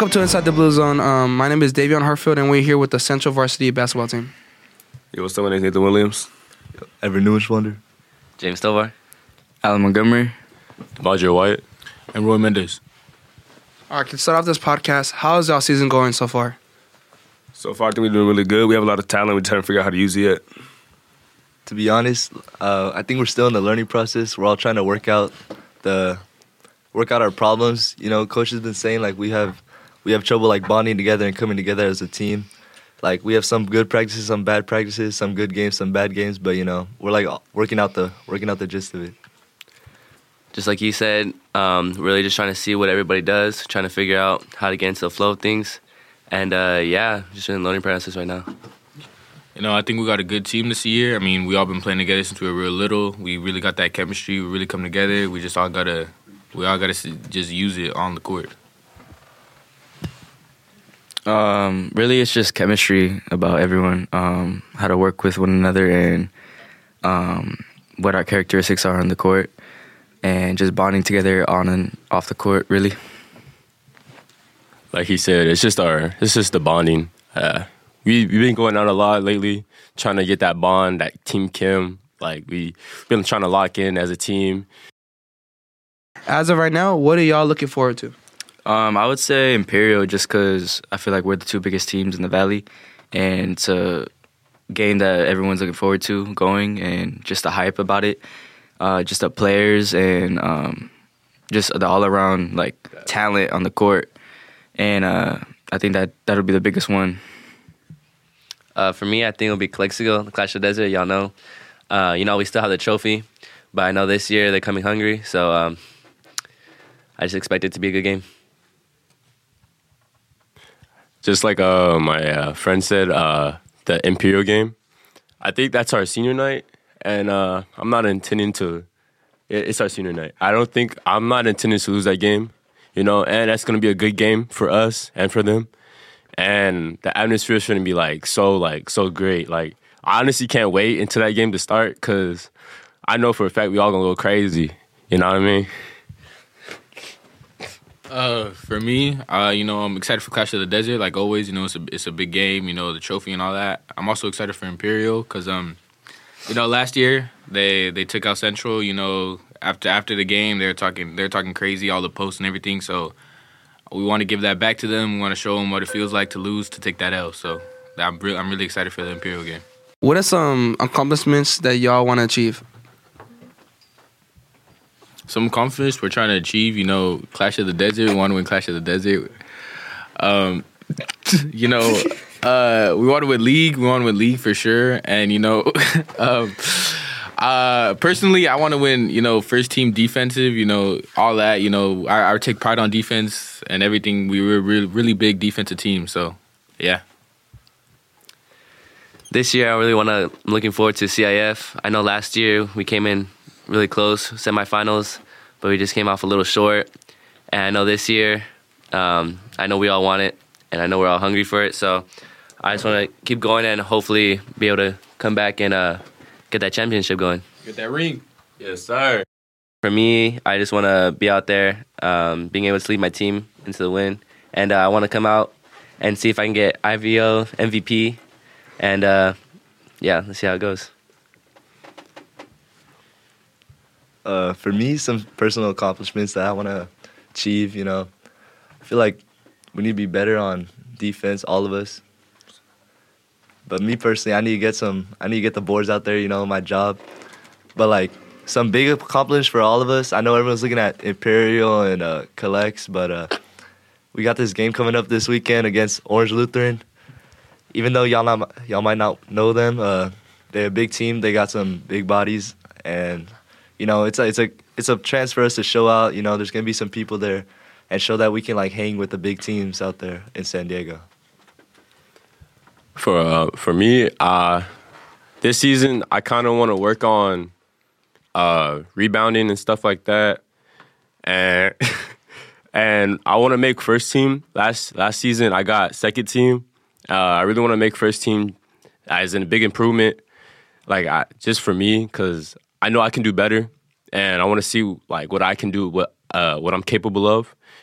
Welcome to Inside the Blue Zone. My name is Davion Hartfield, and we're here with the Central Varsity basketball team. Yo, what's up? My name's Nathan Williams. Evan Newich Wonder. James Tovar. Alan Montgomery. Roger Wyatt. And Roy Mendez. All right, to start off this podcast, how is y'all season going so far? So far, I think we're doing really good. We have a lot of talent. We're trying to figure out how to use it yet. To be honest, I think we're still in the learning process. We're all trying to work out our problems. You know, coach has been saying like we have trouble like bonding together and coming together as a team. Like we have some good practices, some bad practices, some good games, some bad games. But you know, we're like working out the gist of it. Just like you said, really just trying to see what everybody does, trying to figure out how to get into the flow of things. And, just in the learning process right now. You know, I think we got a good team this year. I mean, we all been playing together since we were real little. We really got that chemistry. We really come together. We all gotta just use it on the court. Really, it's just chemistry about everyone, how to work with one another and what our characteristics are on the court, and just bonding together on and off the court, really. Like he said, it's just the bonding. We've been going out a lot lately, trying to get that bond, that team chem. Like we've been trying to lock in as a team. As of right now, what are y'all looking forward to? I would say Imperial, just because I feel like we're the two biggest teams in the Valley, and it's a game that everyone's looking forward to going, and just the hype about it, just the players and just the all-around like talent on the court, and I think that'll be the biggest one. For me, I think it'll be Calexico, the Clash of the Desert. Y'all know. We still have the trophy, but I know this year they're coming hungry, so I just expect it to be a good game. Just like my friend said, the Imperial game, I think that's our senior night, and I'm not intending to. It's our senior night. I'm not intending to lose that game, you know, and that's gonna be a good game for us and for them, and the atmosphere shouldn't be so great. Like I honestly can't wait until that game to start because I know for a fact we all gonna go crazy. You know what I mean? For me, I'm excited for Clash of the Desert. Like always, you know, it's a big game. You know, the trophy and all that. I'm also excited for Imperial because, last year they took out Central. You know, after the game, they're talking crazy, all the posts and everything. So we want to give that back to them. We want to show them what it feels like to lose, to take that L. So I'm really excited for the Imperial game. What are some accomplishments that y'all want to achieve? Some confidence we're trying to achieve, you know, Clash of the Desert. We want to win Clash of the Desert. We want to win league. We want to win league for sure. And, personally, I want to win, first team defensive, all that. I take pride on defense and everything. We were a really big defensive team. So, yeah. This year, I'm looking forward to CIF. I know last year we came in really close, semifinals, but we just came off a little short. And I know this year, I know we all want it, and I know we're all hungry for it. So I just want to keep going and hopefully be able to come back and get that championship going. Get that ring. Yes, sir. For me, I just want to be out there, being able to lead my team into the win. And I want to come out and see if I can get IVO, MVP, and let's see how it goes. For me, some personal accomplishments that I want to achieve, I feel like we need to be better on defense, all of us. But me personally, I need to get the boards out there, my job. But like some big accomplishments for all of us. I know everyone's looking at Imperial and Collex, but we got this game coming up this weekend against Orange Lutheran. Even though y'all might not know them, they're a big team. They got some big bodies, and it's a chance for us to show out. There's gonna be some people there, and show that we can like hang with the big teams out there in San Diego. For me, this season I kind of want to work on rebounding and stuff like that, and and I want to make first team. Last season I got second team. I really want to make first team as in a big improvement, just for me, because I know I can do better, and I want to see like what I can do, what I'm capable of,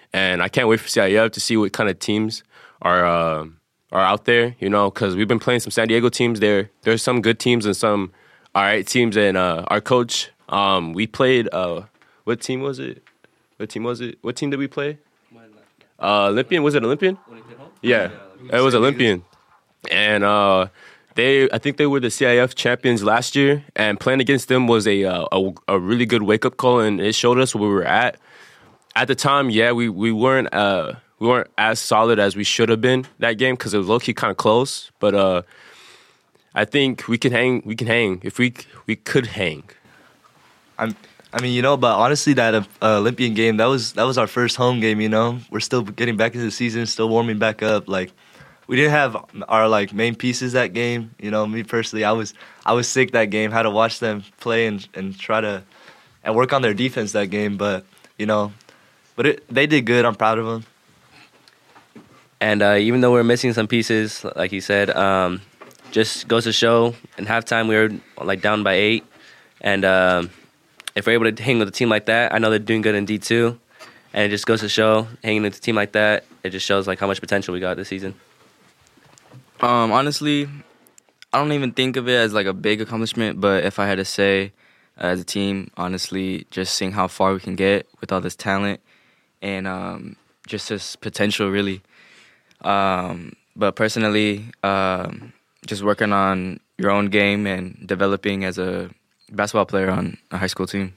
and I can't wait for CIF to see what kind of teams are out there. You know, because we've been playing some San Diego teams. There's some good teams and some all right teams. And our coach, we played. What team was it? What team did we play? Olympian. Was it Olympian? Yeah, it was Olympian. And I think they were the CIF champions last year. And playing against them was a really good wake up call, and it showed us where we were at. At the time, yeah, we weren't as solid as we should have been that game because it was low key kind of close. But I think we can hang. We can hang if we could hang. I mean, you know, but honestly, that Olympian game, that was our first home game, you know? We're still getting back into the season, still warming back up. Like, we didn't have our, like, main pieces that game. You know, me personally, I was sick that game, had to watch them play and try to and work on their defense that game. But, you know, they did good. I'm proud of them. And even though we're missing some pieces, like he said, just goes to show, in halftime we were, like, down by 8. And if we're able to hang with a team like that, I know they're doing good in D2, and it just goes to show, hanging with a team like that, it just shows like how much potential we got this season. Honestly, I don't even think of it as like a big accomplishment, but if I had to say as a team, honestly, just seeing how far we can get with all this talent and just this potential, really. But personally, just working on your own game and developing as a basketball player on a high school team.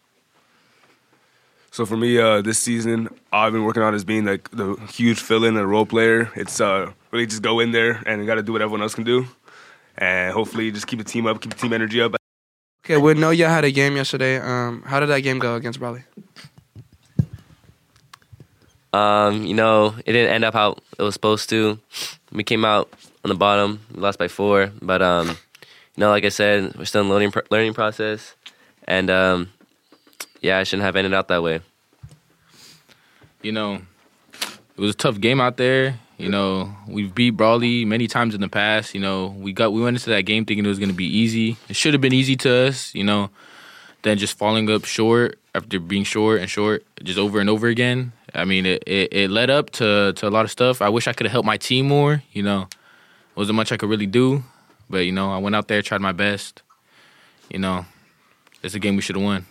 So for me, this season, all I've been working on is being like the huge fill-in and role player. It's really just go in there and got to do what everyone else can do, and hopefully just keep the team up, keep the team energy up. Okay, we know y'all had a game yesterday. How did that game go against Bradley? You know, it didn't end up how it was supposed to. We came out on the bottom, we lost by 4, but you know, like I said, we're still in the learning process, and yeah, I shouldn't have ended out that way. You know, it was a tough game out there. You know, we've beat Brawley many times in the past. You know, we went into that game thinking it was going to be easy. It should have been easy to us. You know, then just falling up short after being short and short, just over and over again. I mean, it led up to a lot of stuff. I wish I could have helped my team more. You know, wasn't much I could really do. But, you know, I went out there, tried my best. You know, it's a game we should have won.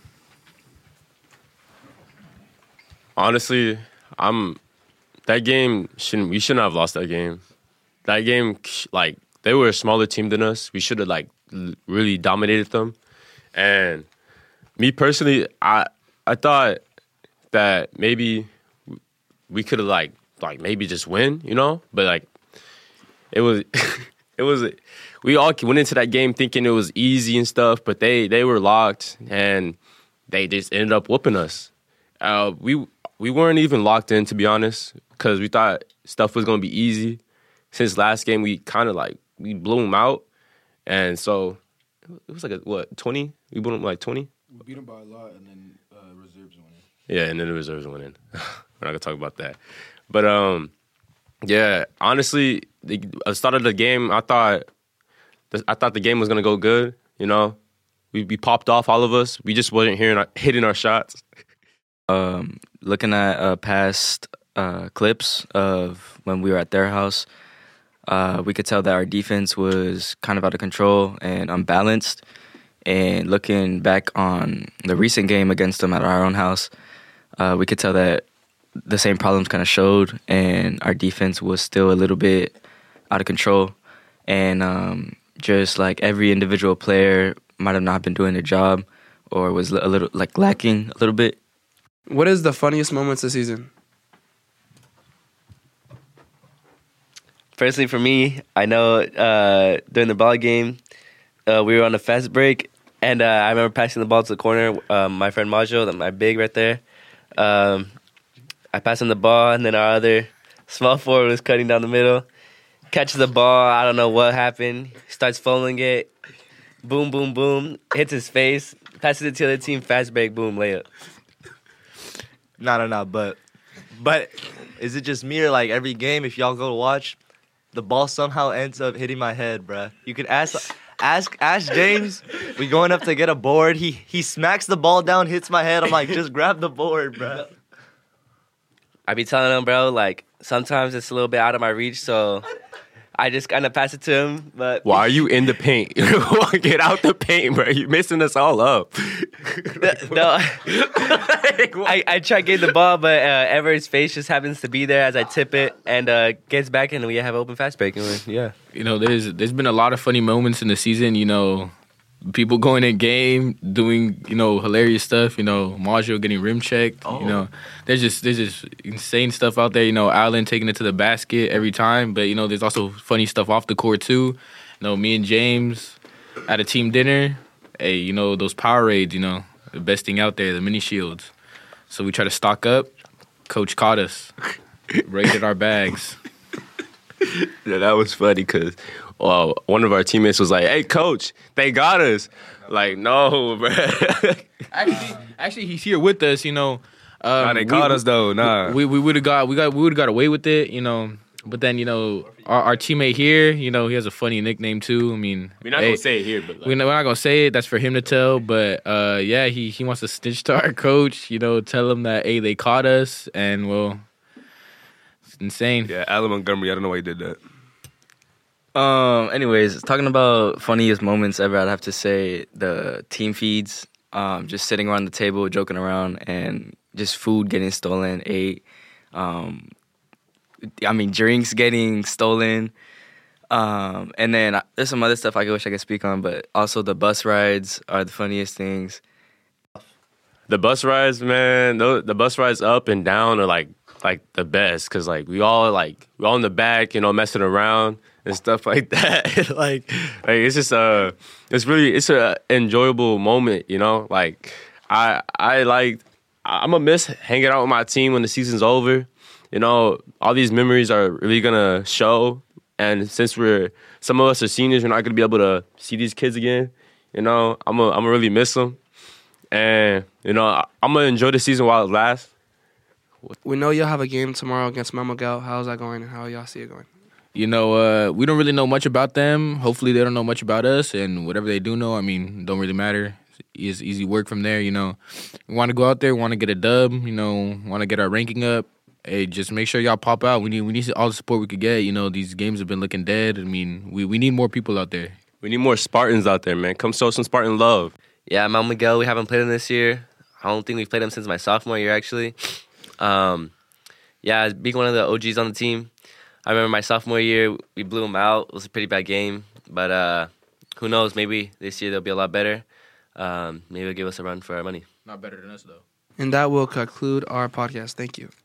Honestly, that game we shouldn't have lost that game. That game, like, they were a smaller team than us. We should have, like, really dominated them. And me personally, I thought that maybe we could have, like maybe just win, you know? But, like, it was we all went into that game thinking it was easy and stuff, but they were locked, and they just ended up whooping us. We weren't even locked in, to be honest, because we thought stuff was going to be easy. Since last game, we kind of like, we blew them out. And so it was like 20? We blew them like 20? We beat them by a lot, and then reserves went in. Yeah, and then the reserves went in. We're not going to talk about that. But, yeah, honestly, at the start of the game, I thought the game was going to go good, you know. We popped off, all of us. We just wasn't hitting our shots. Looking at past clips of when we were at their house, we could tell that our defense was kind of out of control and unbalanced. And looking back on the recent game against them at our own house, we could tell that the same problems kind of showed, and our defense was still a little bit out of control. And just like every individual player might have not been doing their job or was a little like lacking a little bit. What is the funniest moments this season? Personally, for me, I know during the ball game, we were on a fast break, and I remember passing the ball to the corner. My friend Majo, my big right there, I passed him the ball, and then our other small forward was cutting down the middle. Catches the ball, I don't know what happened. Starts following it. Boom, boom, boom. Hits his face. Passes it to the other team. Fast break, boom, layup. No. But is it just me or like every game, if y'all go to watch, the ball somehow ends up hitting my head, bruh? You could ask James. We going up to get a board. He smacks the ball down, hits my head. I'm like, just grab the board, bruh. I be telling him, bro, like, sometimes it's a little bit out of my reach, so I just kind of pass it to him. But Why are you in the paint? Get out the paint, bro. You're messing us all up. no, I try to get the ball, but Everett's face just happens to be there as I tip it and gets back, and we have open fast break. And yeah. You know, there's been a lot of funny moments in the season. You know, people going in game doing hilarious stuff. You know, Maggio getting rim checked. Oh. You know, there's just insane stuff out there. You know, Allen taking it to the basket every time. But you know, there's also funny stuff off the court too. You know, me and James at a team dinner. Hey, you know those Powerades. You know, the best thing out there, the mini shields. So we try to stock up. Coach caught us. Raided our bags. Yeah, that was funny because one of our teammates was like, "Hey, coach, they got us." Like, no, bro. Actually, he's here with us. You know, Nah, they caught us though. Nah. we would have got away with it. You know, but then our teammate here, he has a funny nickname too. I mean, We're not gonna say it here, but we're not gonna say it. That's for him to tell. But yeah, he wants to snitch to our coach. Tell him that hey, they caught us, and well, it's insane. Yeah, Allen Montgomery. I don't know why he did that. Anyways, talking about funniest moments ever, I'd have to say the team feeds. Just sitting around the table, joking around, and just food getting stolen, ate. Drinks getting stolen. And then there's some other stuff I wish I could speak on, but also the bus rides are the funniest things. the bus rides, man, the bus rides up and down are like the best because like we all in the back, messing around and stuff like that. like it's just it's a enjoyable moment, Like I'm gonna miss hanging out with my team when the season's over. All these memories are really gonna show, and since some of us are seniors, we're not gonna be able to see these kids again. I'm gonna really miss them, and I'm gonna enjoy the season while it lasts. We know y'all have a game tomorrow against Mammogal. How's that going, and how y'all see it going? We don't really know much about them. Hopefully, they don't know much about us, and whatever they do know, don't really matter. It's easy work from there. We want to go out there, want to get a dub. Want to get our ranking up. Hey, just make sure y'all pop out. We need all the support we could get. These games have been looking dead. We need more people out there. We need more Spartans out there, man. Come show some Spartan love. Yeah, Mount Miguel, we haven't played him this year. I don't think we've played him since my sophomore year, actually. Yeah, being one of the OGs on the team, I remember my sophomore year, we blew him out. It was a pretty bad game. But who knows, maybe this year they'll be a lot better. Maybe they'll give us a run for our money. Not better than us, though. And that will conclude our podcast. Thank you.